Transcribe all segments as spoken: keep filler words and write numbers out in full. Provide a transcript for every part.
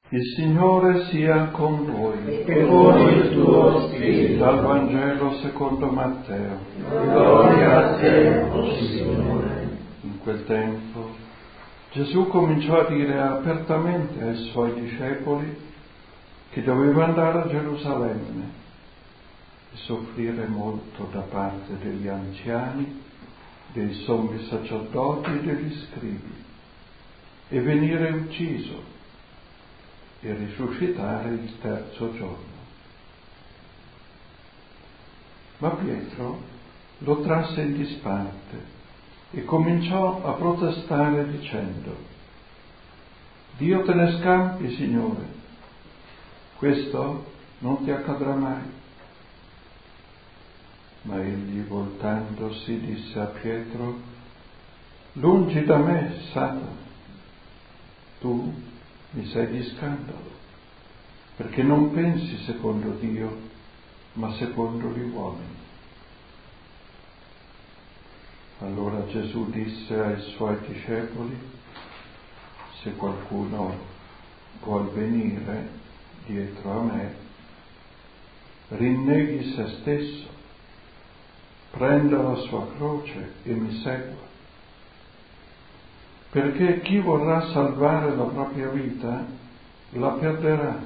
Il Signore sia con voi. E con il tuo spirito. Dal Vangelo secondo Matteo. Gloria a te, o Signore. In quel tempo Gesù cominciò a dire apertamente ai suoi discepoli che doveva andare a Gerusalemme e soffrire molto da parte degli anziani, dei sommi sacerdoti e degli scribi, e venire ucciso e risuscitare il terzo giorno. Ma Pietro lo trasse in disparte e cominciò a protestare dicendo: Dio te ne scampi, Signore, questo non ti accadrà mai. Ma egli, voltandosi, disse a Pietro: lungi da me, Satana, tu mi sei di scandalo, perché non pensi secondo Dio, ma secondo gli uomini. Allora Gesù disse ai suoi discepoli: se qualcuno vuol venire dietro a me, rinneghi se stesso, prenda la sua croce e mi segua. Perché chi vorrà salvare la propria vita la perderà,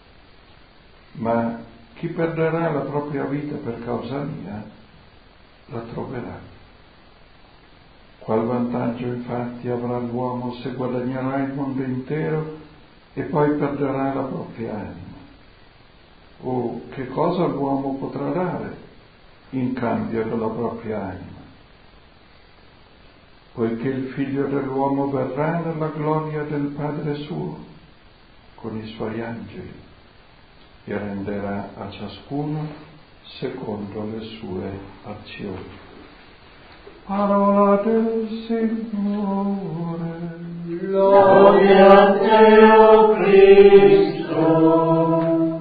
ma chi perderà la propria vita per causa mia la troverà. Qual vantaggio infatti avrà l'uomo se guadagnerà il mondo intero e poi perderà la propria anima? O che cosa l'uomo potrà dare in cambio della propria anima? Poiché il Figlio dell'uomo verrà nella gloria del Padre suo con i suoi angeli e renderà a ciascuno secondo le sue azioni. Parola del Signore. Gloria a te, o Cristo.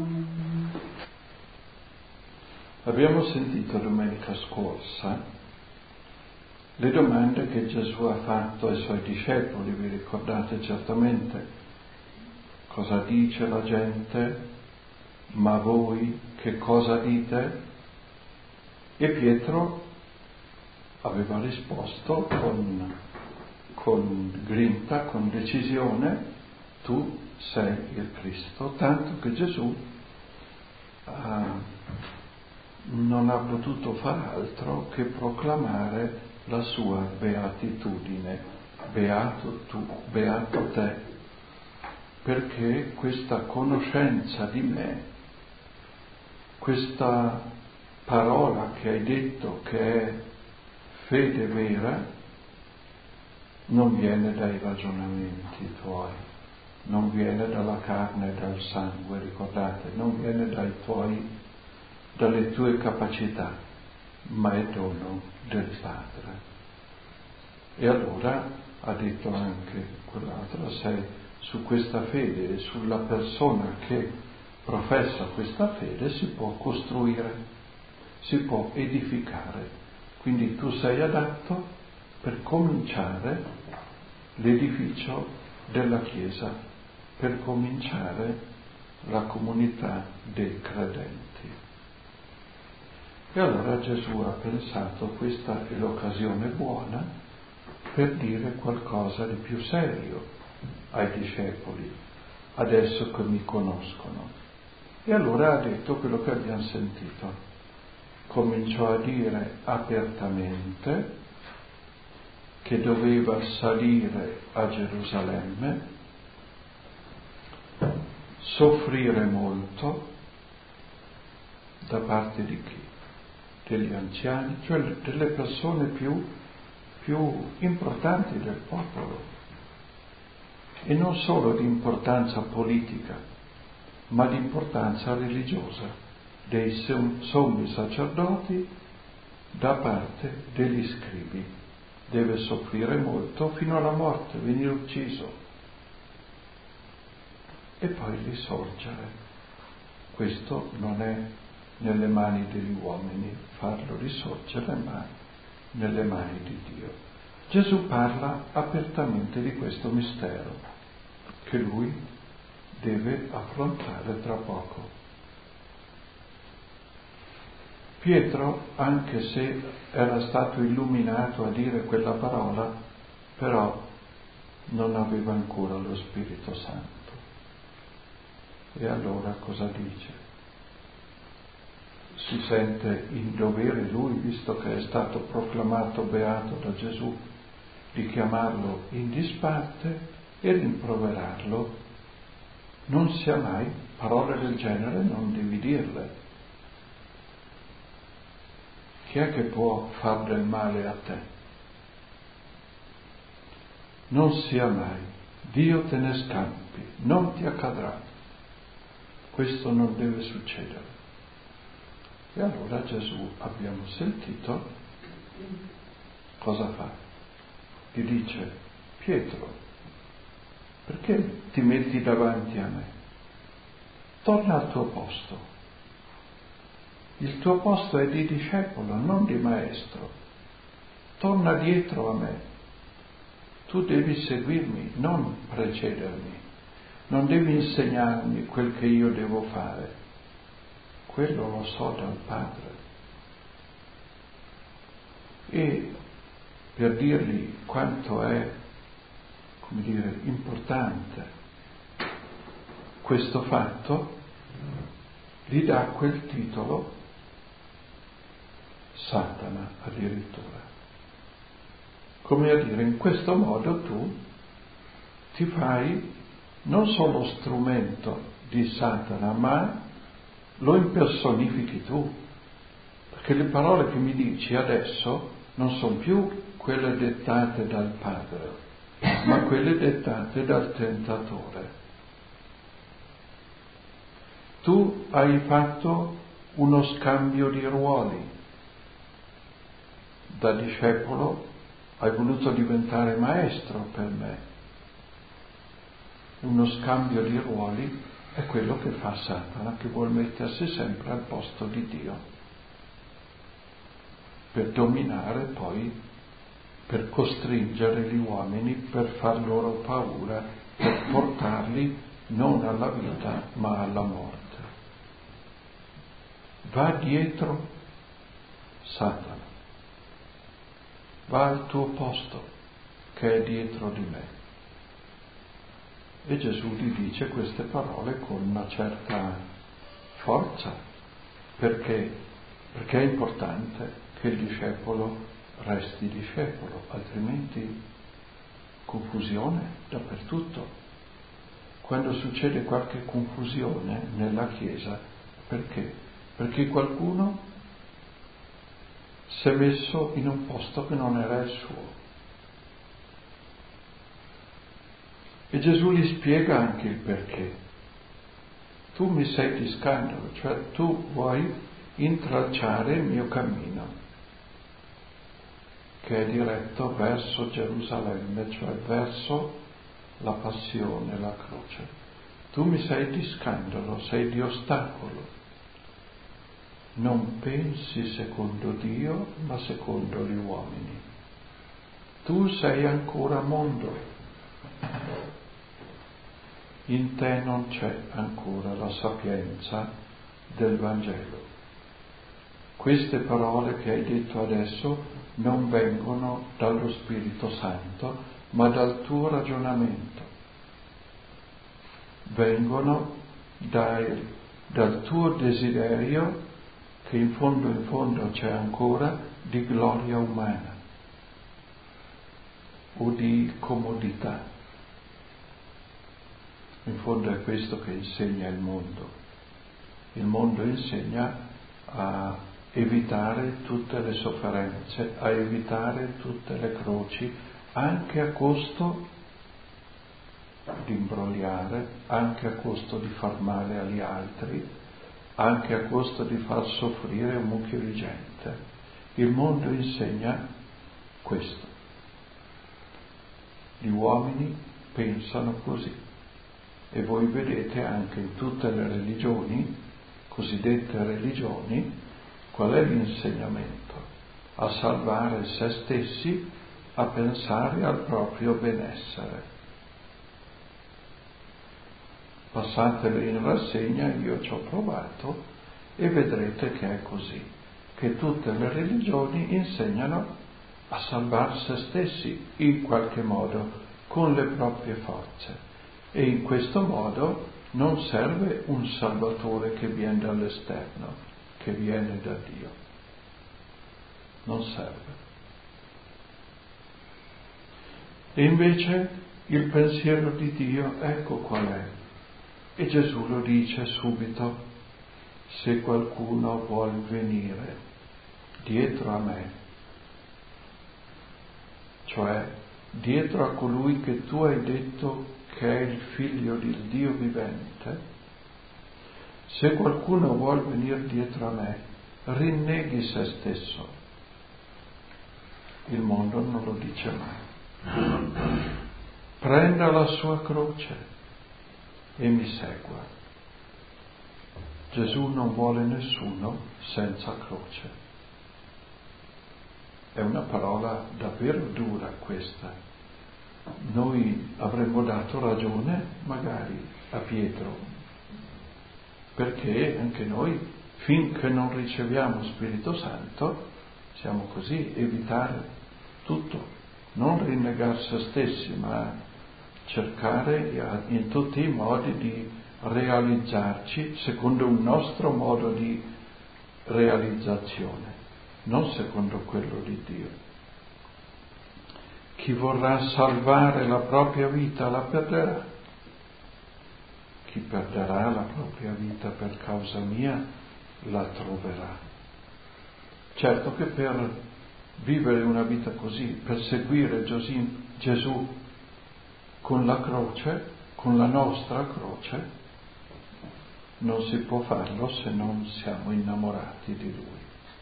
Abbiamo sentito domenica scorsa le domande che Gesù ha fatto ai suoi discepoli, vi ricordate certamente? Cosa dice la gente? Ma voi che cosa dite? E Pietro aveva risposto con, con grinta, con decisione: tu sei il Cristo, tanto che Gesù ah, non ha potuto far altro che proclamare la sua beatitudine. Beato tu, beato te, perché questa conoscenza di me, questa parola che hai detto che è fede vera, non viene dai ragionamenti tuoi, non viene dalla carne e dal sangue, ricordate, non viene dai tuoi, dalle tue capacità, ma è dono del Padre. E allora ha detto anche quell'altro: sei su questa fede e sulla persona che professa questa fede si può costruire, si può edificare. Quindi tu sei adatto per cominciare l'edificio della Chiesa, per cominciare la comunità dei credenti. E allora Gesù ha pensato: questa è l'occasione buona per dire qualcosa di più serio ai discepoli, adesso che mi conoscono. E allora ha detto quello che abbiamo sentito. Cominciò a dire apertamente che doveva salire a Gerusalemme, soffrire molto da parte di chi? Degli anziani, cioè delle persone più, più importanti del popolo, e non solo di importanza politica, ma di importanza religiosa, dei sommi sacerdoti da parte degli scribi. Deve soffrire molto fino alla morte, venire ucciso e poi risorgere. Questo non è nelle mani degli uomini farlo risorgere, ma nelle mani di Dio. Gesù parla apertamente di questo mistero che lui deve affrontare tra poco. Pietro, anche se era stato illuminato a dire quella parola, però non aveva ancora lo Spirito Santo. E allora cosa dice? Si sente in dovere lui, visto che è stato proclamato beato da Gesù, di chiamarlo in disparte e rimproverarlo. Non sia mai, parole del genere non devi dirle. Chi è che può far del male a te? Non sia mai, Dio te ne scampi, non ti accadrà. Questo non deve succedere. E allora Gesù, abbiamo sentito, cosa fa? Gli dice: Pietro, perché ti metti davanti a me? Torna al tuo posto. Il tuo posto è di discepolo, non di maestro. Torna dietro a me. Tu devi seguirmi, non precedermi. Non devi insegnarmi quel che io devo fare. Quello lo so dal Padre. E per dirgli quanto è, come dire, importante questo fatto, gli dà quel titolo Satana addirittura. Come a dire, in questo modo tu ti fai non solo strumento di Satana, ma lo impersonifichi tu. Perché le parole che mi dici adesso non sono più quelle dettate dal Padre, ma quelle dettate dal tentatore. Tu hai fatto uno scambio di ruoli. Da discepolo hai voluto diventare maestro per me. Uno scambio di ruoli è quello che fa Satana, che vuol mettersi sempre al posto di Dio, per dominare poi, per costringere gli uomini, per far loro paura, per portarli non alla vita ma alla morte. Va dietro Satana. Va al tuo posto, che è dietro di me. E Gesù gli dice queste parole con una certa forza, perché, perché è importante che il discepolo resti discepolo, altrimenti confusione dappertutto. Quando succede qualche confusione nella Chiesa, perché? Perché qualcuno si è messo in un posto che non era il suo. E Gesù gli spiega anche il perché. Tu mi sei di scandalo, cioè tu vuoi intralciare il mio cammino, che è diretto verso Gerusalemme, cioè verso la passione, la croce. Tu mi sei di scandalo, sei di ostacolo. Non pensi secondo Dio, ma secondo gli uomini. Tu sei ancora mondo. In te non c'è ancora la sapienza del Vangelo. Queste parole che hai detto adesso non vengono dallo Spirito Santo, ma dal tuo ragionamento. Vengono dai, dal tuo desiderio, che in fondo in fondo c'è ancora, di gloria umana o di comodità. In fondo è questo che insegna il mondo. Il mondo insegna a evitare tutte le sofferenze, a evitare tutte le croci, anche a costo di imbrogliare, anche a costo di far male agli altri, anche a costo di far soffrire un mucchio di gente. Il mondo insegna questo. Gli uomini pensano così. E voi vedete anche in tutte le religioni, cosiddette religioni, qual è l'insegnamento? A salvare se stessi, a pensare al proprio benessere. passatele in rassegna, io ci ho provato e vedrete che è così, che tutte le religioni insegnano a salvar se stessi in qualche modo, con le proprie forze, e in questo modo non serve un Salvatore che viene dall'esterno, che viene da Dio. Non serve. E invece il pensiero di Dio, ecco qual è. E Gesù lo dice subito: se qualcuno vuol venire dietro a me, cioè dietro a colui che tu hai detto che è il figlio del Dio vivente, se qualcuno vuol venire dietro a me, rinneghi se stesso. Il mondo non lo dice mai. Prenda la sua croce e mi segua. Gesù non vuole nessuno senza croce. È una parola davvero dura questa. Noi avremmo dato ragione magari a Pietro, perché anche noi, finché non riceviamo Spirito Santo, siamo così, evitare tutto, non rinnegare se stessi, ma cercare in tutti i modi di realizzarci secondo un nostro modo di realizzazione, non secondo quello di Dio. Chi vorrà salvare la propria vita la perderà. Chi perderà la propria vita per causa mia la troverà. Certo che per vivere una vita così, per seguire Gesù con la croce, con la nostra croce, non si può farlo se non siamo innamorati di Lui.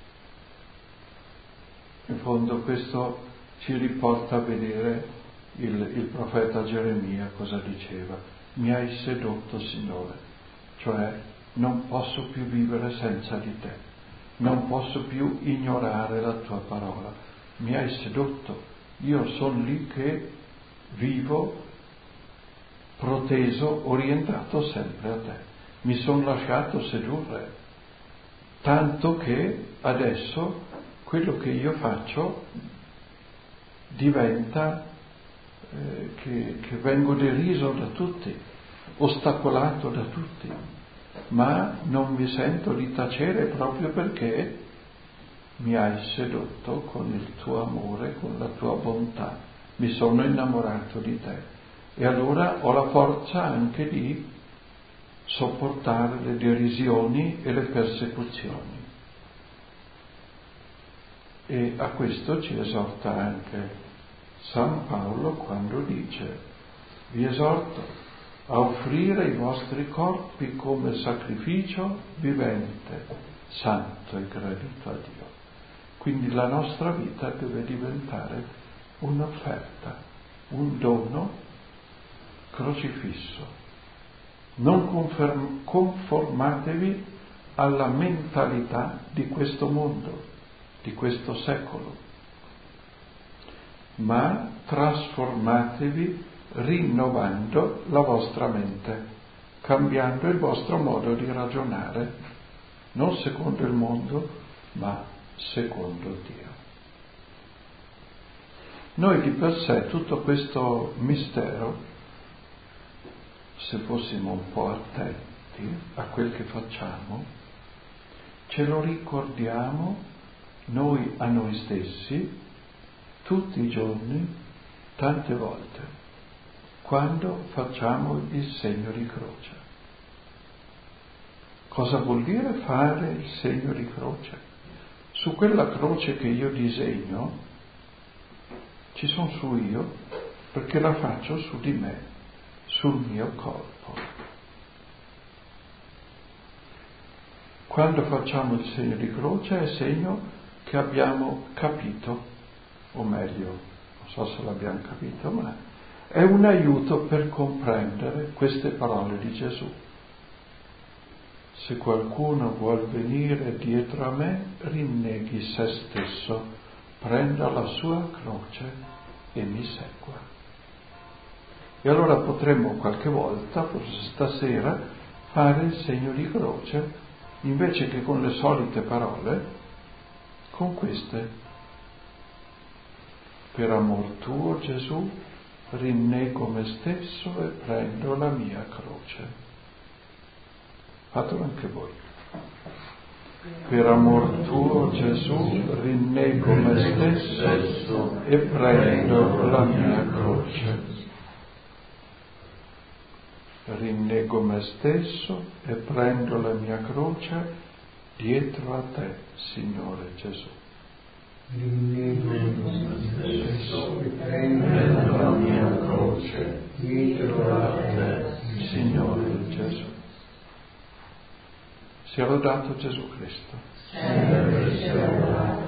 In fondo questo ci riporta a vedere il, il profeta Geremia cosa diceva: mi hai sedotto, Signore, cioè non posso più vivere senza di te, non posso più ignorare la tua parola, mi hai sedotto, io sono lì che vivo proteso, orientato sempre a te, mi sono lasciato sedurre, tanto che adesso quello che io faccio diventa eh, che, che vengo deriso da tutti, ostacolato da tutti, ma non mi sento di tacere proprio perché mi hai sedotto con il tuo amore, con la tua bontà, mi sono innamorato di te e allora ho la forza anche di sopportare le derisioni e le persecuzioni. E a questo ci esorta anche San Paolo quando dice: vi esorto a offrire i vostri corpi come sacrificio vivente, santo e gradito a Dio. Quindi la nostra vita deve diventare un'offerta, un dono crocifisso. Non conferm- conformatevi alla mentalità di questo mondo, di questo secolo, ma trasformatevi rinnovando la vostra mente, cambiando il vostro modo di ragionare, non secondo il mondo, ma secondo Dio. Noi di per sé tutto questo mistero, se fossimo un po' attenti a quel che facciamo, ce lo ricordiamo noi a noi stessi tutti i giorni, tante volte, quando facciamo il segno di croce. Cosa vuol dire fare il segno di croce? Su quella croce che io disegno ci sono su io, perché la faccio su di me, sul mio corpo. Quando facciamo il segno di croce è segno che abbiamo capito, o meglio, non so se l'abbiamo capito, ma è un aiuto per comprendere queste parole di Gesù. Se qualcuno vuol venire dietro a me, rinneghi se stesso, prenda la sua croce e mi segua. E allora potremmo qualche volta, forse stasera, fare il segno di croce, invece che con le solite parole, con queste. Per amor tuo, Gesù, rinnego me stesso e prendo la mia croce. Fatelo anche voi. Per amor tuo, Gesù, rinnego me stesso e prendo la mia croce. Rinnego me stesso e prendo la mia croce dietro a te, Signore Gesù. Rinnego me stesso e prendo la mia croce dietro a te, Signore Gesù. Sia lodato Gesù Cristo. Sempre sia lodato.